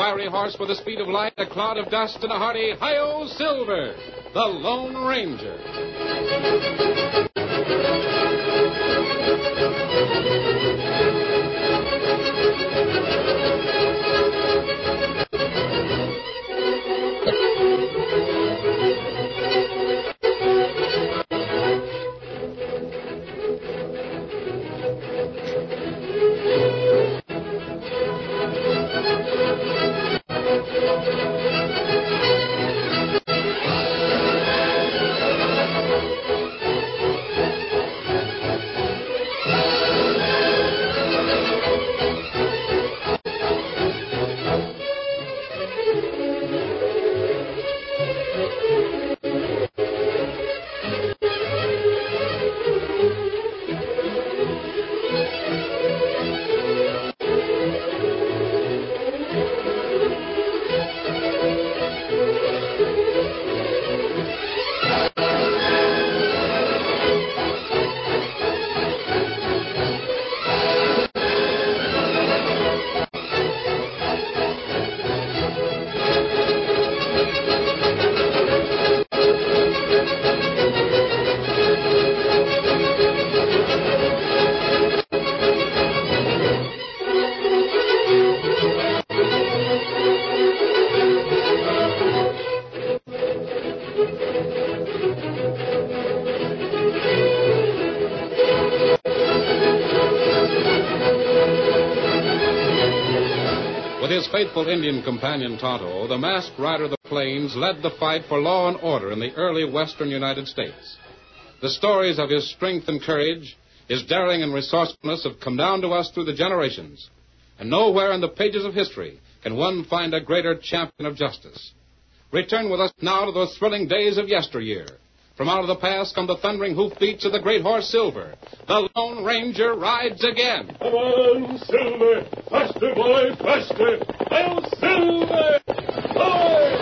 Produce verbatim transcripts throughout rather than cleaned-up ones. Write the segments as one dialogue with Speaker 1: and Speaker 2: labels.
Speaker 1: fiery horse with the speed of light, a cloud of dust, and a hearty Hi-Yo Silver, the Lone Ranger. With his faithful Indian companion Tonto, the masked rider of the plains led the fight for law and order in the early western United States. The stories of his strength and courage, his daring and resourcefulness have come down to us through the generations. And nowhere in the pages of history can one find a greater champion of justice. Return with us now to those thrilling days of yesteryear. From out of the past come the thundering hoofbeats of the great horse Silver. The Lone Ranger rides again.
Speaker 2: Come on, Silver! Faster, boy, faster! I'll Silver! Boy!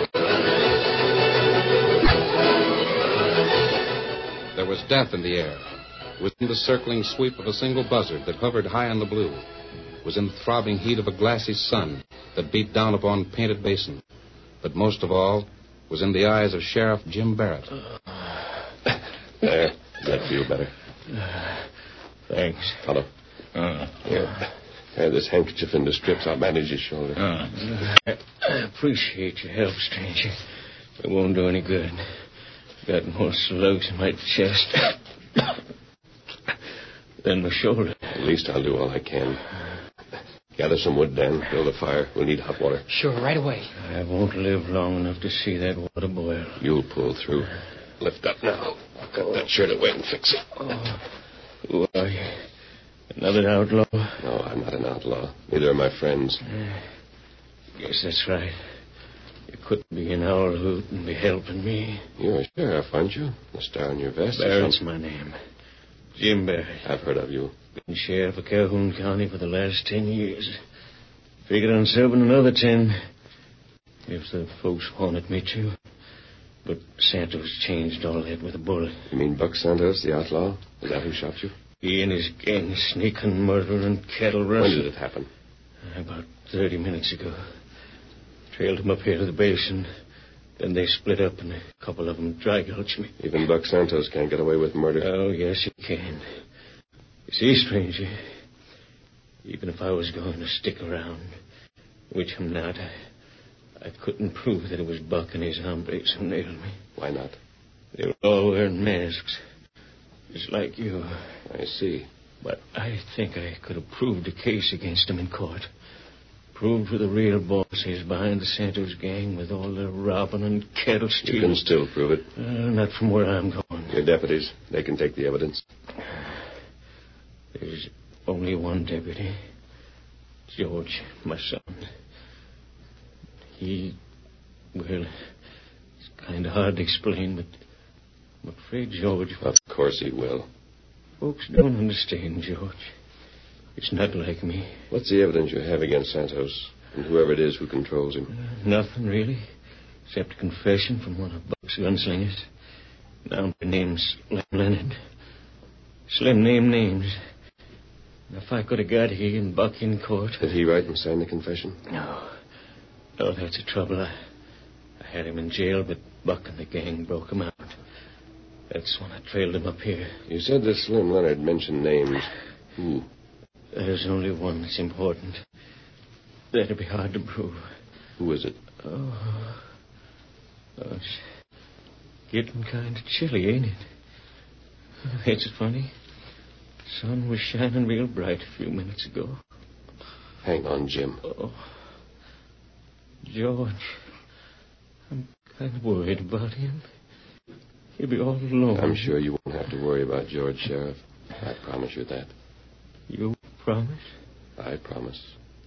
Speaker 1: There was death in the air. It was in the circling sweep of a single buzzard that hovered high in the blue. It was in the throbbing heat of a glassy sun that beat down upon Painted Basin. But most of all was in the eyes of Sheriff Jim Barrett.
Speaker 3: There. Does that feel better?
Speaker 2: Uh, thanks.
Speaker 3: Tonto.
Speaker 2: Uh,
Speaker 3: Here. Here, this handkerchief in the strips. I'll bandage your shoulder.
Speaker 2: Uh, I, I appreciate your help, stranger. It won't do any good. Got more slugs in my chest than my shoulder.
Speaker 3: At least I'll do all I can. Gather some wood, Dan. Build a fire. We'll need hot water.
Speaker 4: Sure, right away.
Speaker 2: I won't live long enough to see that water boil.
Speaker 3: You'll pull through. Lift up now. Cut that shirt away and fix it.
Speaker 2: Oh. Who are you? Another outlaw?
Speaker 3: No, I'm not an outlaw. Neither are my friends.
Speaker 2: Uh, guess that's right. You couldn't be an owl hoot and be helping me.
Speaker 3: You're a sheriff, aren't you? The star on your vest.
Speaker 2: Barrett's my name. Jim Barrett.
Speaker 3: I've heard of you.
Speaker 2: Been sheriff of Calhoun County for the last ten years. Figured on serving another ten if the folks wanted me to. But Santos changed all that with a bullet.
Speaker 3: You mean Buck Santos, the outlaw? Is that who shot you?
Speaker 2: He and his gang sneaking, murder, and cattle rustle.
Speaker 3: When did it happen?
Speaker 2: About thirty minutes ago. Trailed him up here to the basin. Then they split up, and a couple of them dry-gulched me.
Speaker 3: Even Buck Santos can't get away with murder.
Speaker 2: Oh, yes, he can. You see, stranger, even if I was going to stick around, which I'm not, I, I couldn't prove that it was Buck and his hombres who nailed me.
Speaker 3: Why not?
Speaker 2: They were all wearing masks, just like you.
Speaker 3: I see.
Speaker 2: But I think I could have proved a case against them in court. Proved who the real boss is behind the Santos gang with all the robbing and cattle stealing.
Speaker 3: You can still prove it.
Speaker 2: Uh, not from where I'm going.
Speaker 3: Your deputies, they can take the evidence.
Speaker 2: There's only one deputy. George, my son. He, well, it's kind of hard to explain, but I'm afraid George...
Speaker 3: Of course he will.
Speaker 2: Folks don't understand George. It's not like me.
Speaker 3: What's the evidence you have against Santos and whoever it is who controls him?
Speaker 2: Uh, nothing, really, except a confession from one of Buck's gunslingers. Now my name's Slim Leonard. Slim name names. If I could have got he and Buck in court...
Speaker 3: Did he write and sign the confession?
Speaker 2: No. Oh, that's the trouble. I, I had him in jail, but Buck and the gang broke him out. That's when I trailed him up here.
Speaker 3: You said that Slim Leonard mentioned names. Who?
Speaker 2: There's only one that's important. That'll be hard to prove.
Speaker 3: Who is it?
Speaker 2: Oh, oh it's getting kind of chilly, ain't it? It's funny. The sun was shining real bright a few minutes ago.
Speaker 3: Hang on, Jim.
Speaker 2: Oh, George. I'm kind of worried about him. He'll be all alone.
Speaker 3: I'm sure you won't have to worry about George, Sheriff. I promise you that.
Speaker 2: You promise?
Speaker 3: I promise.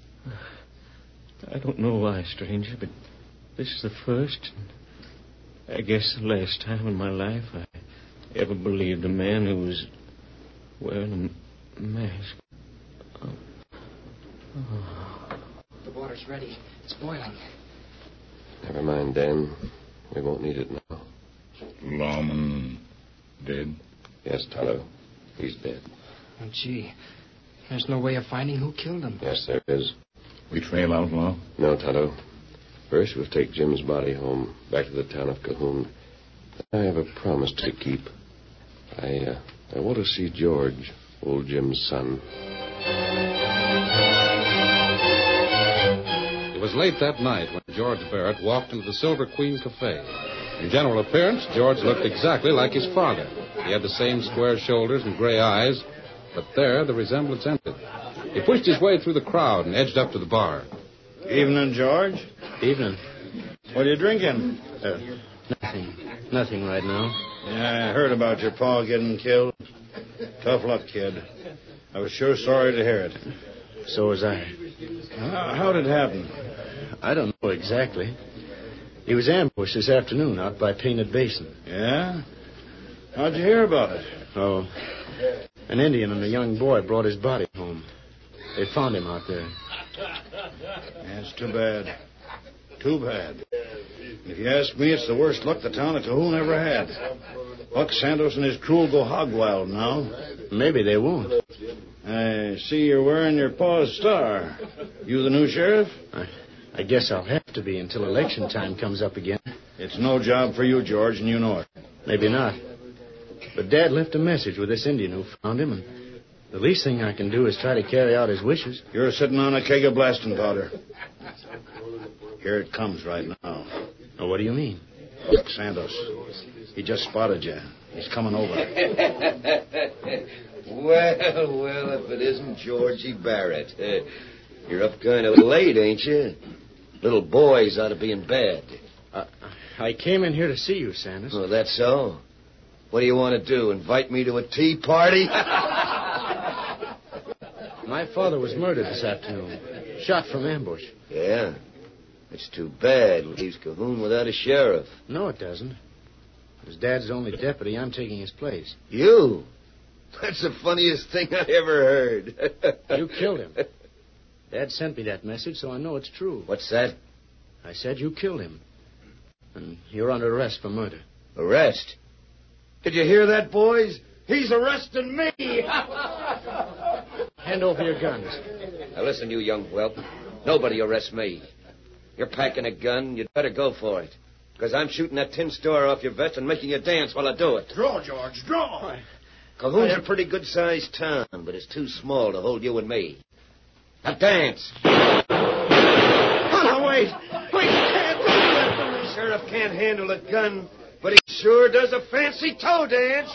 Speaker 2: I don't know why, stranger, but this is the first, and I guess the last time in my life I ever believed a man who was wearing a mask. Oh. Oh.
Speaker 4: The water's ready. It's boiling.
Speaker 3: Never mind, Dan. We won't need it now.
Speaker 5: Lawman dead?
Speaker 3: Yes, Tonto. He's dead.
Speaker 4: Oh, gee. There's no way of finding who killed him.
Speaker 3: Yes, there is.
Speaker 5: We trail outlaw?
Speaker 3: No, Tonto. First, we'll take Jim's body home, back to the town of Cahoon. I have a promise to keep. I, uh, I want to see George, old Jim's son.
Speaker 1: It was late that night when George Barrett walked into the Silver Queen Cafe. In general appearance, George looked exactly like his father. He had the same square shoulders and gray eyes, but there the resemblance ended. He pushed his way through the crowd and edged up to the bar.
Speaker 6: Evening, George.
Speaker 2: Evening.
Speaker 6: What are you drinking?
Speaker 2: Uh, nothing. Nothing right now.
Speaker 6: Yeah, I heard about your pa getting killed. Tough luck, kid. I was sure sorry to hear it.
Speaker 2: So was I.
Speaker 6: How, how did it happen?
Speaker 2: I don't know exactly. He was ambushed this afternoon out by Painted Basin.
Speaker 6: Yeah? How'd you hear about it?
Speaker 2: Oh, an Indian and a young boy brought his body home. They found him out there.
Speaker 6: That's too bad. Too bad. If you ask me, it's the worst luck the town of Cahoon ever had. Buck Santos and his crew will go hog wild now.
Speaker 2: Maybe they won't.
Speaker 6: I see you're wearing your pa's star. You the new sheriff?
Speaker 2: I, I guess I'll have to be until election time comes up again.
Speaker 6: It's no job for you, George, and you know it.
Speaker 2: Maybe not. But Dad left a message with this Indian who found him, and the least thing I can do is try to carry out his wishes.
Speaker 6: You're sitting on a keg of blasting powder. Here it comes right now.
Speaker 2: Oh, what do you mean?
Speaker 6: Buck Santos. He just spotted you. He's coming over.
Speaker 7: Well, well, if it isn't Georgie Barrett. Uh, you're up kind of late, ain't you? Little boys ought to be in bed.
Speaker 2: Uh, I came in here to see you, Santos.
Speaker 7: Oh, that's so? What do you want to do, invite me to a tea party?
Speaker 2: My father was murdered this afternoon. Shot from ambush.
Speaker 7: Yeah. It's too bad. It leaves Cahoon without a sheriff.
Speaker 2: No, it doesn't. As Dad's the only deputy, I'm taking his place.
Speaker 7: You? That's the funniest thing I ever heard.
Speaker 2: You killed him. Dad sent me that message, so I know it's true.
Speaker 7: What's that?
Speaker 2: I said you killed him. And you're under arrest for murder.
Speaker 7: Arrest? Did you hear that, boys? He's arresting me!
Speaker 2: Hand over your guns.
Speaker 7: Now listen, you young whelp. Nobody arrests me. You're packing a gun, you'd better go for it. Because I'm shooting that tin store off your vest and making you dance while I do it.
Speaker 6: Draw, George, draw!
Speaker 7: Cahoon's a pretty good-sized town, but it's too small to hold you and me. Now dance! Oh, no, wait! Wait, you can't do that! The sheriff can't handle a gun, but he sure does a fancy toe dance.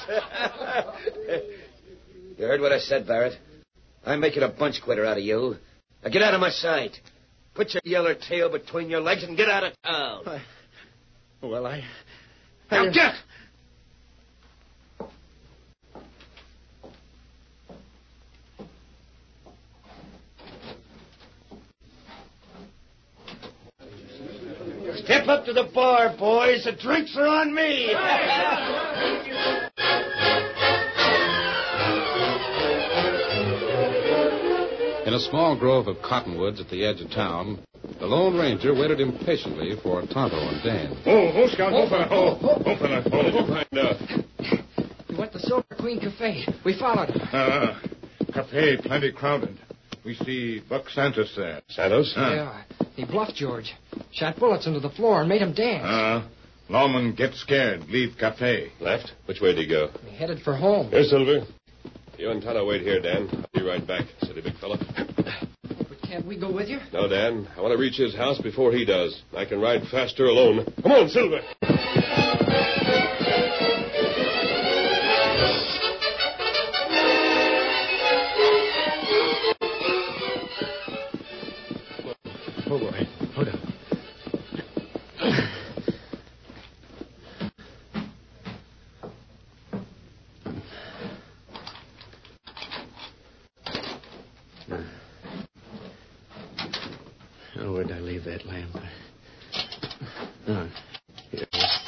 Speaker 7: You heard what I said, Barrett? I'm making a bunch quitter out of you. Now get out of my sight. Put your yeller tail between your legs and get out of town.
Speaker 2: I, well, I...
Speaker 7: Now
Speaker 2: I,
Speaker 7: get! Step up to the bar, boys. The drinks are on me.
Speaker 1: In a small grove of cottonwoods at the edge of town, the Lone Ranger waited impatiently for Tonto and Dan.
Speaker 5: Oh, oh, Scout, open it. Oh, open it. Oh, find out.
Speaker 4: We went to Silver Queen Cafe. We followed him.
Speaker 5: Uh, cafe plenty crowded. We see Buck Santos there.
Speaker 3: Santos?
Speaker 5: Huh.
Speaker 4: Yeah. He bluffed George. Shot bullets into the floor and made him dance.
Speaker 6: Uh, lawman get scared. Leave cafe.
Speaker 3: Left? Which way did he go?
Speaker 4: He headed for home.
Speaker 3: Here, Silver. You and Tonto wait here, Dan. I'll be right back. City big fella.
Speaker 4: But can't we go with you?
Speaker 3: No, Dan. I want to reach his house before he does. I can ride faster alone. Come on, Silver.
Speaker 2: Oh, boy. Hold on. Oh, where'd I leave that lamp? Oh, here it is.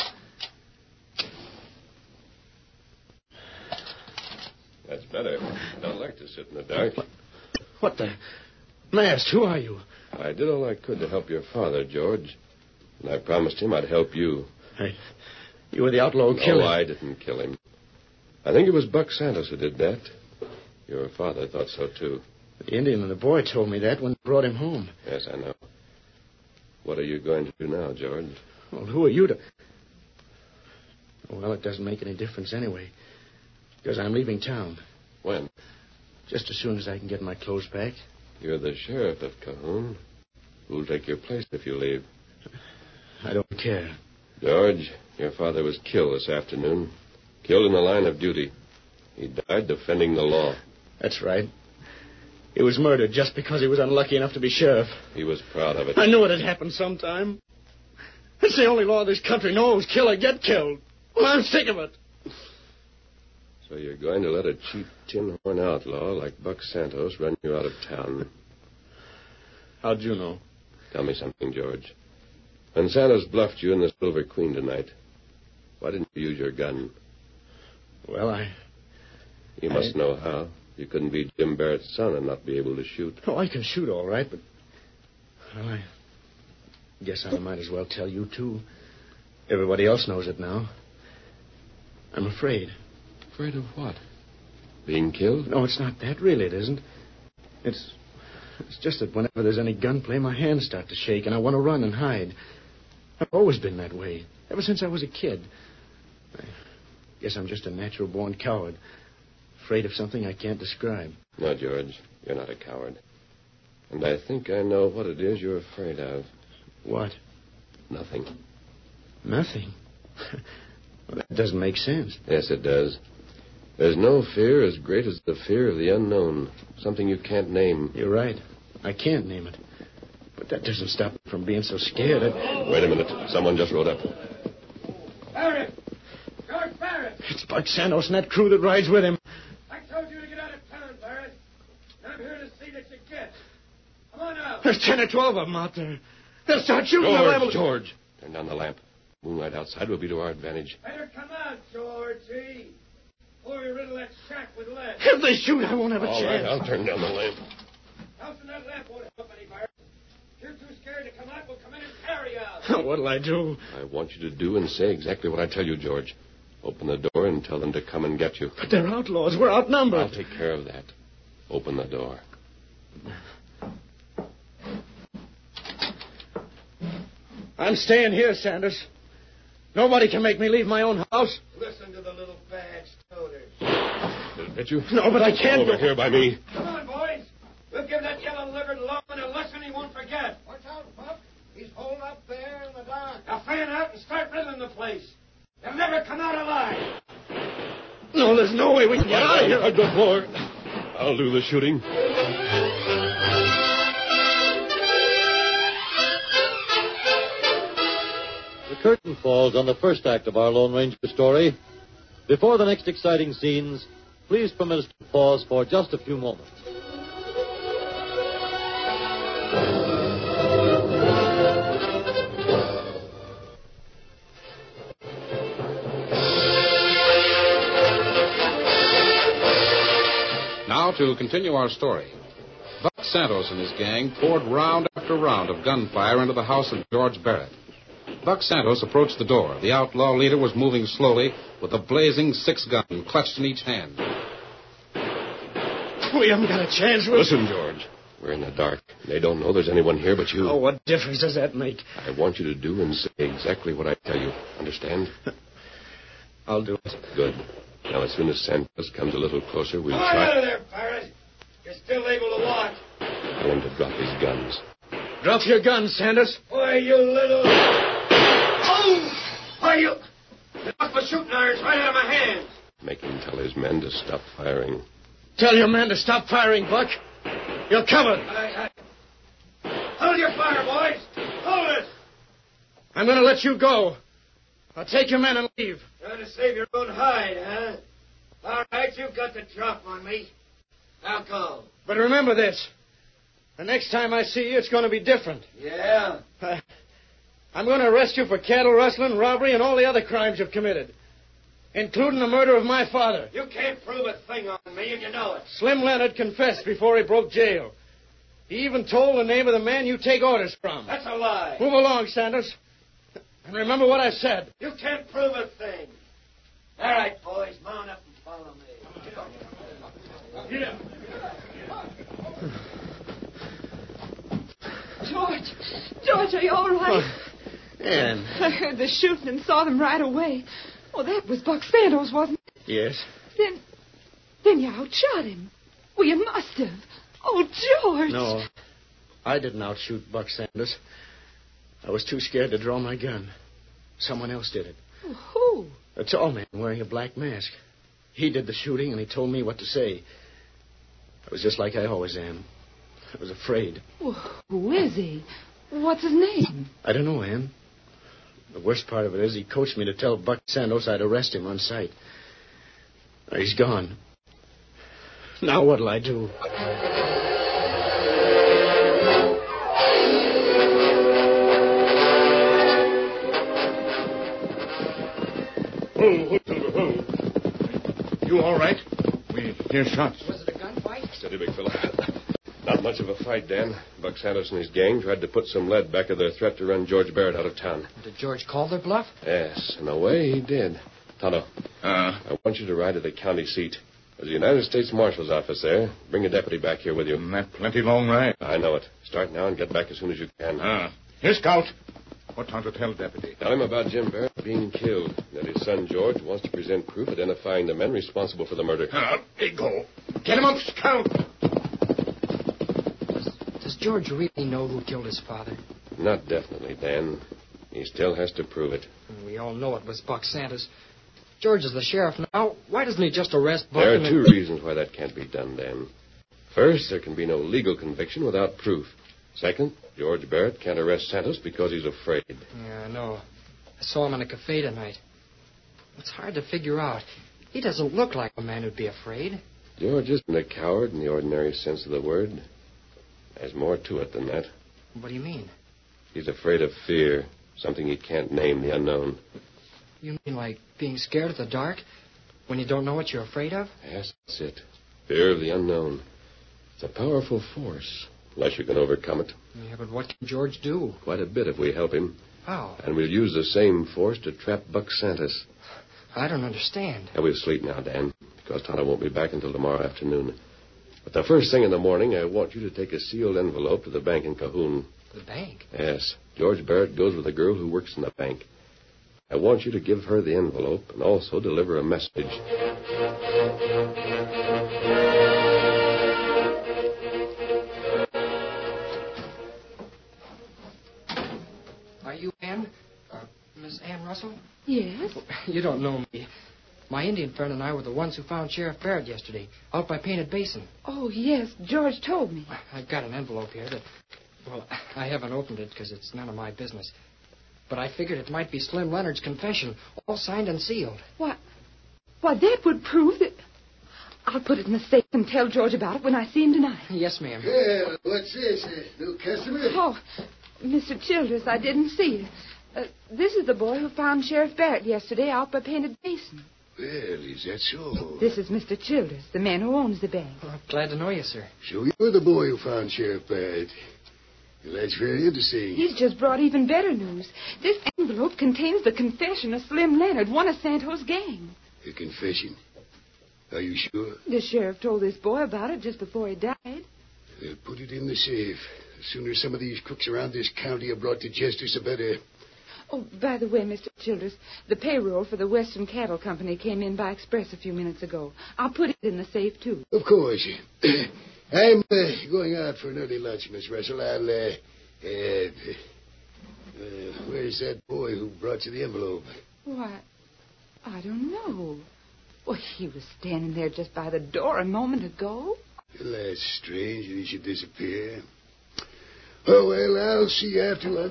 Speaker 3: That's better. I don't like to sit in the dark.
Speaker 2: What the? Masked, who are you?
Speaker 3: I did all I could to help your father, George. And I promised him I'd help you.
Speaker 2: I, you were the outlaw who killed
Speaker 3: No,
Speaker 2: him.
Speaker 3: I didn't kill him. I think it was Buck Santos who did that. Your father thought so, too.
Speaker 2: The Indian and the boy told me that when they brought him home.
Speaker 3: Yes, I know. What are you going to do now, George?
Speaker 2: Well, who are you to... Well, it doesn't make any difference anyway. Because I'm leaving town.
Speaker 3: When?
Speaker 2: Just as soon as I can get my clothes packed.
Speaker 3: You're the sheriff of Cahoon. Who'll take your place if you leave?
Speaker 2: I don't care.
Speaker 3: George, your father was killed this afternoon. Killed in the line of duty. He died defending the law.
Speaker 2: That's right. He was murdered just because he was unlucky enough to be sheriff.
Speaker 3: He was proud of it.
Speaker 2: I knew it'd happen sometime. It's the only law this country knows. Kill or get killed. Well, I'm sick of it.
Speaker 3: So you're going to let a cheap tin horn outlaw like Buck Santos run you out of town?
Speaker 2: How'd you know?
Speaker 3: Tell me something, George. When Santos bluffed you in the Silver Queen tonight, why didn't you use your gun?
Speaker 2: Well, I...
Speaker 3: You must
Speaker 2: I...
Speaker 3: know how. You couldn't be Jim Barrett's son and not be able to shoot.
Speaker 2: Oh, I can shoot all right, but... Well, I guess I might as well tell you, too. Everybody else knows it now. I'm afraid.
Speaker 3: Afraid of what? Being killed?
Speaker 2: No, it's not that. Really, it isn't. It's... It's just that whenever there's any gunplay, my hands start to shake, and I want to run and hide. I've always been that way, ever since I was a kid. I guess I'm just a natural-born coward, afraid of something I can't describe.
Speaker 3: No, George, you're not a coward. And I think I know what it is you're afraid of.
Speaker 2: What?
Speaker 3: Nothing.
Speaker 2: Nothing? Well, that doesn't make sense.
Speaker 3: Yes, it does. There's no fear as great as the fear of the unknown, something you can't name.
Speaker 2: You're right. I can't name it. But that doesn't stop me from being so scared. I...
Speaker 3: Wait a minute. Someone just rode up.
Speaker 8: Barrett! George Barrett!
Speaker 2: It's Buck Santos and that crew that rides with him.
Speaker 8: I told you to get out of town, Barrett. And I'm here to see that you get. Come on out.
Speaker 2: There's ten or twelve of them out there. They'll start shooting.
Speaker 3: George,
Speaker 2: Level...
Speaker 3: George. Turn down the lamp. Moonlight outside will be to our advantage.
Speaker 8: Better come out, Georgie. Or you riddle that shack with lead.
Speaker 2: If they shoot, I won't have a
Speaker 3: All
Speaker 2: chance.
Speaker 3: right, I'll turn down the lamp.
Speaker 8: Housing that lamp won't help any, Barrett. If you're too scared to come out, we'll come in and carry you out.
Speaker 2: What'll I do?
Speaker 3: I want you to do and say exactly what I tell you, George. Open the door and tell them to come and get you.
Speaker 2: But they're outlaws. We're outnumbered.
Speaker 3: I'll take care of that. Open the door.
Speaker 2: I'm staying here, Sanders. Nobody can make me leave my own house.
Speaker 7: Listen to the little bad stoners.
Speaker 3: Did it hit you?
Speaker 2: No, but I can't
Speaker 3: Over
Speaker 2: go.
Speaker 3: here by me.
Speaker 8: Come on, boys. We'll give that yellow-livered lawman a lesson he won't forget.
Speaker 7: Watch out, Buck. He's holed up there in the dark.
Speaker 8: Now fan out and start riddling the place. You'll never come out alive.
Speaker 2: No, there's no way we can get out of here.
Speaker 3: I've got more. I'll do the shooting.
Speaker 9: The curtain falls on the first act of our Lone Ranger story. Before the next exciting scenes, please permit us to pause for just a few moments.
Speaker 1: Now to continue our story. Buck Santos and his gang poured round after round of gunfire into the house of George Barrett. Buck Santos approached the door. The outlaw leader was moving slowly with a blazing six-gun clutched in each hand.
Speaker 2: We haven't got a chance. We'll...
Speaker 3: Listen, George. We're in the dark. They don't know there's anyone here but you.
Speaker 4: Oh, what difference does that make?
Speaker 3: I want you to do and say exactly what I tell you. Understand?
Speaker 4: I'll do it.
Speaker 3: Good. Now, as soon as Santos comes a little closer, we'll
Speaker 8: Come on
Speaker 3: try...
Speaker 8: out of there, pirate. You're still able to walk.
Speaker 3: Tell him to drop his guns.
Speaker 4: Drop your gun, Sanders.
Speaker 8: Why, you little... Oh! Why, you... You knocked my shooting irons right out of my hands.
Speaker 3: Make him tell his men to stop firing.
Speaker 4: Tell your men to stop firing, Buck. You're covered.
Speaker 8: I, I... Hold your fire, boys. Hold it.
Speaker 4: I'm going to let you go. I'll take your men and leave.
Speaker 8: Trying to save your own hide, huh? All right, you've got the drop on me. Now go.
Speaker 4: But remember this. The next time I see you, it's going to be different.
Speaker 8: Yeah?
Speaker 4: I, I'm going to arrest you for cattle rustling, robbery, and all the other crimes you've committed, including the murder of my father.
Speaker 8: You can't prove a thing on me, and you know it.
Speaker 4: Slim Leonard confessed before he broke jail. He even told the name of the man you take orders from.
Speaker 8: That's a lie.
Speaker 4: Move along, Sanders. And remember what I said.
Speaker 8: You can't prove a thing. All right, boys, mount up and follow me. Get up.
Speaker 10: George, George, are you all right?
Speaker 4: Oh, Ann.
Speaker 10: I heard the shooting and saw them right away. Oh, that was Buck Santos, wasn't it?
Speaker 4: Yes.
Speaker 10: Then, then you outshot him. Well, you must have. Oh, George.
Speaker 4: No, I didn't outshoot Buck Sanders. I was too scared to draw my gun. Someone else did it.
Speaker 10: Who?
Speaker 4: A tall man wearing a black mask. He did the shooting, and he told me what to say. I was just like I always am. I was afraid.
Speaker 10: Well, who is he? What's his name?
Speaker 4: I don't know, Ann. The worst part of it is he coached me to tell Buck Santos I'd arrest him on sight. Now, he's gone. Now what'll I do?
Speaker 6: Who, who, who, who? You all right? We hear shots.
Speaker 4: Was it a gunfight?
Speaker 3: Steady, big fella. Not much of a fight, Dan. Buck Santos and his gang tried to put some lead back of their threat to run George Barrett out of town.
Speaker 4: Did George call their bluff?
Speaker 3: Yes, in a way he did. Tonto,
Speaker 6: Uh,
Speaker 3: I want you to ride to the county seat. There's a United States Marshal's office there. Bring a deputy back here with you.
Speaker 6: that plenty long ride.
Speaker 3: I know it. Start now and get back as soon as you can.
Speaker 6: Ah. Here, Scout. What Tonto tell deputy?
Speaker 3: Tell him about Jim Barrett being killed. That his son George wants to present proof identifying the men responsible for the murder.
Speaker 6: Up they go. Get him up, Scout.
Speaker 4: Does George really know who killed his father?
Speaker 3: Not definitely, Dan. He still has to prove it.
Speaker 4: We all know it was Buck Santos. George is the sheriff now. Why doesn't he just arrest Buck?
Speaker 3: There are
Speaker 4: and
Speaker 3: two
Speaker 4: then...
Speaker 3: reasons why that can't be done, Dan. First, there can be no legal conviction without proof. Second, George Barrett can't arrest Santos because he's afraid.
Speaker 4: Yeah, I know. I saw him in a cafe tonight. It's hard to figure out. He doesn't look like a man who'd be afraid.
Speaker 3: George isn't a coward in the ordinary sense of the word. There's more to it than that.
Speaker 4: What do you mean?
Speaker 3: He's afraid of fear, something he can't name, the unknown.
Speaker 4: You mean like being scared of the dark when you don't know what you're afraid of?
Speaker 3: Yes, that's it. Fear of the unknown. It's a powerful force, unless you can overcome it.
Speaker 4: Yeah, but what can George do?
Speaker 3: Quite a bit if we help him.
Speaker 4: How?
Speaker 3: And we'll use the same force to trap Buck Santos.
Speaker 4: I don't understand.
Speaker 3: Now, we'll sleep now, Dan, because Tonto won't be back until tomorrow afternoon. But the first thing in the morning, I want you to take a sealed envelope to the bank in Cahoon.
Speaker 4: The bank?
Speaker 3: Yes. George Barrett goes with a girl who works in the bank. I want you to give her the envelope and also deliver a message.
Speaker 4: Are you Ann? Uh, Miss Ann Russell?
Speaker 10: Yes?
Speaker 4: You don't know me. My Indian friend and I were the ones who found Sheriff Barrett yesterday, out by Painted Basin.
Speaker 10: Oh, yes. George told me.
Speaker 4: I've got an envelope here that, well, I haven't opened it because it's none of my business. But I figured it might be Slim Leonard's confession, all signed and sealed.
Speaker 10: Why, why, that would prove that... I'll put it in the safe and tell George about it when I see him tonight.
Speaker 4: Yes, ma'am.
Speaker 11: Well, what's this? A new customer?
Speaker 10: Oh, Mister Childress, I didn't see you. Uh, this is the boy who found Sheriff Barrett yesterday out by Painted Basin.
Speaker 11: Well, is that so?
Speaker 10: This is Mister Childress, the man who owns the bank.
Speaker 4: Well, glad to know you, sir.
Speaker 11: So you're the boy who found Sheriff Barrett. Well, that's very interesting.
Speaker 10: He's just brought even better news. This envelope contains the confession of Slim Leonard, one of Santos' gang.
Speaker 11: A confession? Are you sure?
Speaker 10: The sheriff told this boy about it just before he died.
Speaker 11: Uh, put it in the safe. The sooner some of these crooks around this county are brought to justice, the better.
Speaker 10: Oh, by the way, Mister Childress, the payroll for the Western Cattle Company came in by express a few minutes ago. I'll put it in the safe, too.
Speaker 11: Of course. I'm uh, going out for an early lunch, Miss Russell. I'll, uh, uh, uh, where's that boy who brought you the envelope?
Speaker 10: Why, I don't know. Well, he was standing there just by the door a moment ago.
Speaker 11: Well, that's strange that he should disappear. Oh, well, I'll see you after lunch.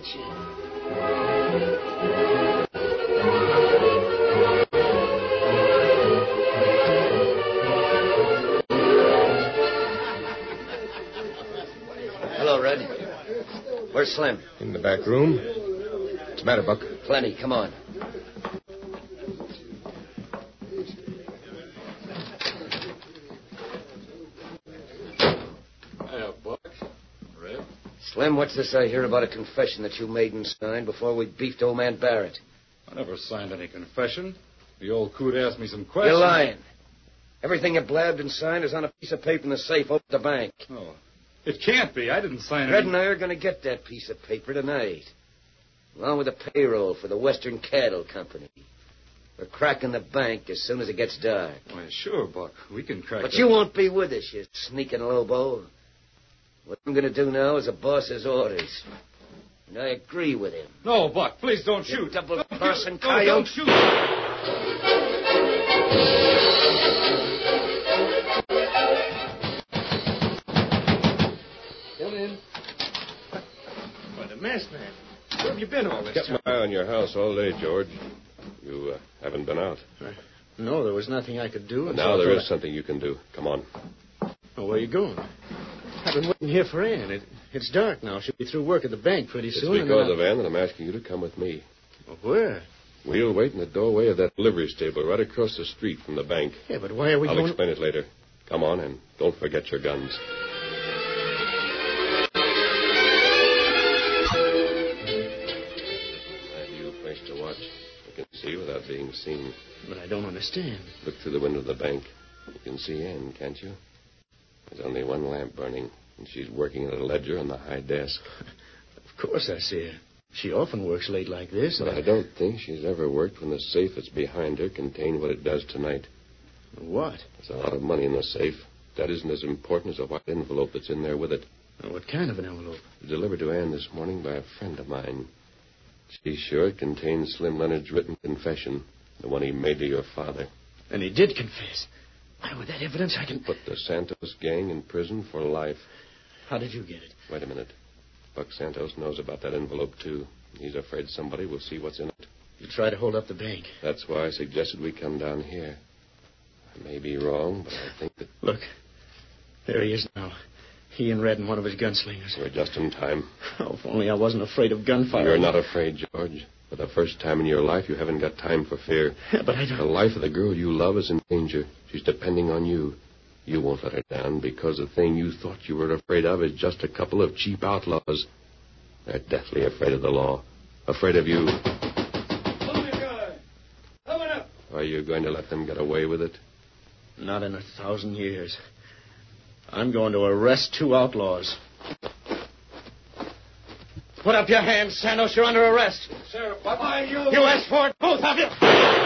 Speaker 7: Hello, Red. Where's Slim?
Speaker 3: In the back room. What's the matter, Buck?
Speaker 7: Plenty. Come on.
Speaker 5: Hiya, Buck. Red.
Speaker 7: Slim, what's this I hear about a confession that you made and signed before we beefed old man Barrett?
Speaker 5: I never signed any confession. The old coot asked me some questions.
Speaker 7: You're lying. Everything you blabbed and signed is on a piece of paper in the safe over at the bank.
Speaker 5: Oh, it can't be. I didn't sign
Speaker 7: Red
Speaker 5: any...
Speaker 7: and I are going to get that piece of paper tonight, along with the payroll for the Western Cattle Company. We're cracking the bank as soon as it gets dark.
Speaker 5: Why, sure, Buck. We can crack
Speaker 7: But
Speaker 5: the...
Speaker 7: you won't be with us, you sneaking lobo. What I'm going to do now is a boss's orders. And I agree with him.
Speaker 5: No, Buck, please don't shoot.
Speaker 7: You double-person
Speaker 5: No,
Speaker 7: coyote.
Speaker 5: don't shoot.
Speaker 4: Come in. Why, the masked man. Where have you been all this
Speaker 3: Kept
Speaker 4: time?
Speaker 3: my eye on your house all day, George. You uh, haven't been out.
Speaker 4: Uh, no, there was nothing I could do.
Speaker 3: But
Speaker 4: and so
Speaker 3: now
Speaker 4: I
Speaker 3: there
Speaker 4: thought
Speaker 3: is
Speaker 4: I-
Speaker 3: something you can do. Come on.
Speaker 4: Oh, where are you going? I've been waiting here for Ann. It, it's dark now. She'll be through work at the bank pretty
Speaker 3: It's
Speaker 4: soon. and
Speaker 3: because
Speaker 4: then
Speaker 3: of Ann that I'm asking you to come with me.
Speaker 4: I... Well, where?
Speaker 3: We'll wait in the doorway of that livery stable right across the street from the bank.
Speaker 4: Yeah, but why are we
Speaker 3: I'll
Speaker 4: going...
Speaker 3: explain it later. Come on, and don't forget your guns. Have you a place to watch? You can see without being seen.
Speaker 4: But I don't understand.
Speaker 3: Look through the window of the bank. You can see Ann, can't you? There's only one lamp burning, and she's working at a ledger on the high desk.
Speaker 4: Of course I see her. She often works late like this.
Speaker 3: But
Speaker 4: and
Speaker 3: I don't think she's ever worked when the safe that's behind her contained what it does tonight.
Speaker 4: What?
Speaker 3: There's a lot of money in the safe. That isn't as important as a white envelope that's in there with it.
Speaker 4: Well, what kind of an envelope?
Speaker 3: It was delivered to Ann this morning by a friend of mine. She's sure it contains Slim Leonard's written confession, the one he made to your father.
Speaker 4: And he did confess. Why, with that evidence, I can...
Speaker 3: Put the Santos gang in prison for life.
Speaker 4: How did you get it?
Speaker 3: Wait a minute. Buck Santos knows about that envelope, too. He's afraid somebody will see what's in it.
Speaker 4: You try to hold up the bank.
Speaker 3: That's why I suggested we come down here. I may be wrong, but I think that...
Speaker 4: Look. There he is now. He and Red and one of his gunslingers.
Speaker 3: We're just in time.
Speaker 4: Oh, if only I wasn't afraid of gunfire.
Speaker 3: You're not afraid, George. For the first time in your life, you haven't got time for fear.
Speaker 4: Yeah, but I don't...
Speaker 3: The life of the girl you love is in danger. She's depending on you. You won't let her down because the thing you thought you were afraid of is just a couple of cheap outlaws. They're deathly afraid of the law. Afraid of you.
Speaker 8: Coming up.
Speaker 3: Are you going to let them get away with it?
Speaker 4: Not in a thousand years. I'm going to arrest two outlaws. Put up your hands, Santos. You're under arrest.
Speaker 8: Sheriff, bye-bye, you.
Speaker 4: You asked for it, both of you.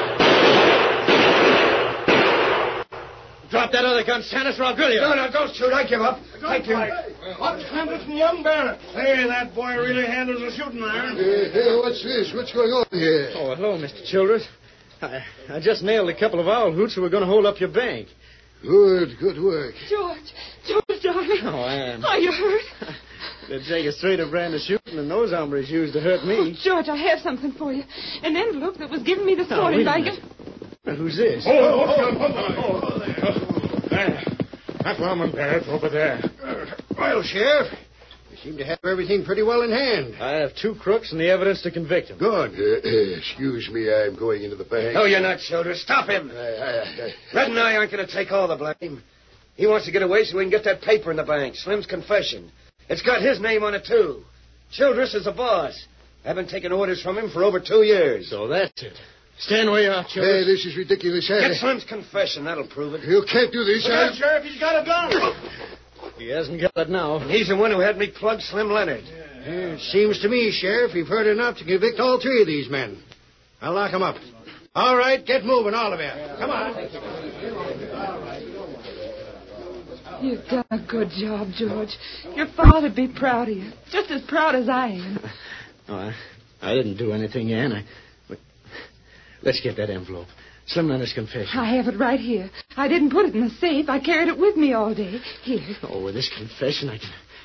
Speaker 4: Drop that other gun, Santos, or I'll grill you.
Speaker 8: No, no, don't shoot. I give up. Thank you. Buck Santos and young Barrett.
Speaker 6: Hey, that boy really handles a shooting iron.
Speaker 11: Uh, hey, what's this? What's going on here?
Speaker 4: Oh, hello, Mister Childress. I, I just nailed a couple of owl hoots who were going to hold up your bank.
Speaker 11: Good, good work.
Speaker 10: George, George, darling.
Speaker 4: Oh, Ann.
Speaker 10: Are you hurt?
Speaker 4: They'd take a straighter brand of shooting than those hombres used to hurt me.
Speaker 10: Oh, George, I have something for you. An envelope that was given me this
Speaker 4: Now,
Speaker 10: morning
Speaker 4: wait a
Speaker 10: by...
Speaker 4: minute. Well, who's this?
Speaker 6: Oh, oh, oh, oh, oh, there. There. That woman, Barrett, over there.
Speaker 11: Well, Sheriff, you seem to have everything pretty well in hand.
Speaker 4: I have two crooks and the evidence to convict them.
Speaker 11: Good. Uh, uh, excuse me, I'm going into the bank.
Speaker 7: No, you're not, Childress. Stop him.
Speaker 11: I, I, I...
Speaker 7: Red and I aren't going to take all the blame. He wants to get away so we can get that paper in the bank, Slim's confession. It's got his name on it, too. Childress is the boss. I've been taking orders from him for over two years.
Speaker 4: So that's it. Stand where you are,
Speaker 11: Hey,
Speaker 4: Childress.
Speaker 11: this is ridiculous. I...
Speaker 7: Get Slim's confession. That'll prove it.
Speaker 11: You can't do this.
Speaker 6: Look
Speaker 11: I...
Speaker 6: out, Sheriff. He's got a gun.
Speaker 4: He hasn't got it now.
Speaker 7: And he's the one who had me plug Slim Leonard.
Speaker 11: Yeah, seems to me, Sheriff, you've heard enough to convict all three of these men. I'll lock them up. All right, get moving, all of you. Come on.
Speaker 10: You've done a good job, George. Your father'd be proud of you, just as proud as I am.
Speaker 4: No, I, I didn't do anything, Ann. I, but let's get that envelope. Slim Leonard's confession.
Speaker 10: I have it right here. I didn't put it in the safe. I carried it with me all day. Here.
Speaker 4: Oh, with this confession, I can...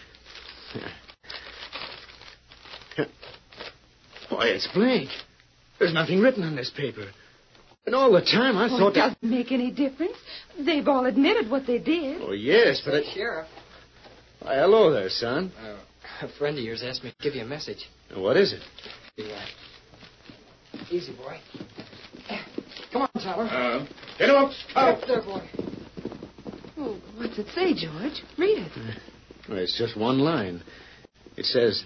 Speaker 4: Why, it's blank. There's nothing written on this paper. And all the time I
Speaker 10: Oh,
Speaker 4: thought
Speaker 10: it
Speaker 4: that...
Speaker 10: doesn't make any difference. They've all admitted what they did.
Speaker 4: Oh, yes, but... I...
Speaker 12: Sheriff.
Speaker 4: Why, hello there, son.
Speaker 12: Uh, a friend of yours asked me to give you a message.
Speaker 4: What is it?
Speaker 12: Yeah. Easy, boy. Come on, Tyler.
Speaker 6: Uh, get him up, Scout.
Speaker 12: There, boy.
Speaker 10: Oh, what's it say, George? Read it.
Speaker 4: Well, it's just one line. It says,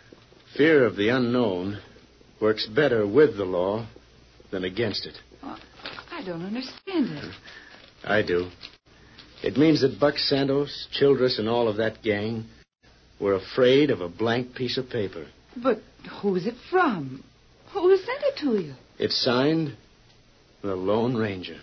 Speaker 4: fear of the unknown works better with the law than against it.
Speaker 10: Oh, I don't understand it.
Speaker 4: I do. It means that Buck Santos, Childress, and all of that gang were afraid of a blank piece of paper.
Speaker 10: But who's it from? Who sent it to you?
Speaker 4: It's signed The Lone Ranger.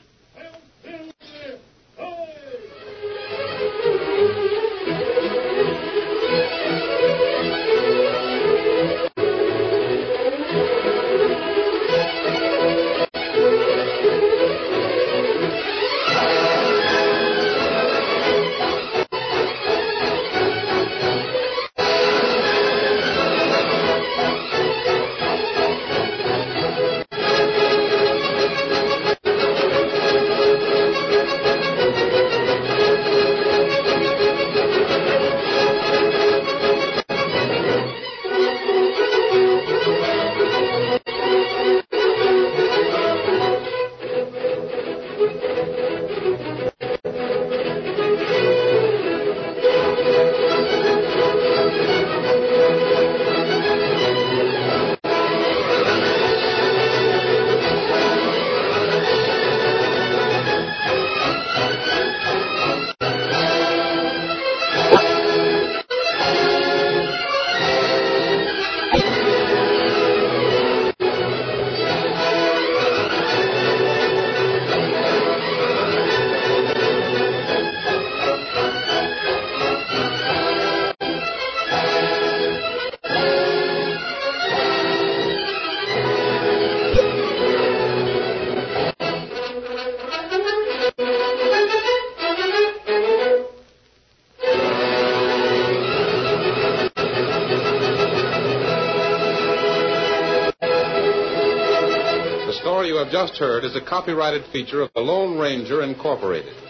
Speaker 1: The story you have just heard is a copyrighted feature of the Lone Ranger Incorporated.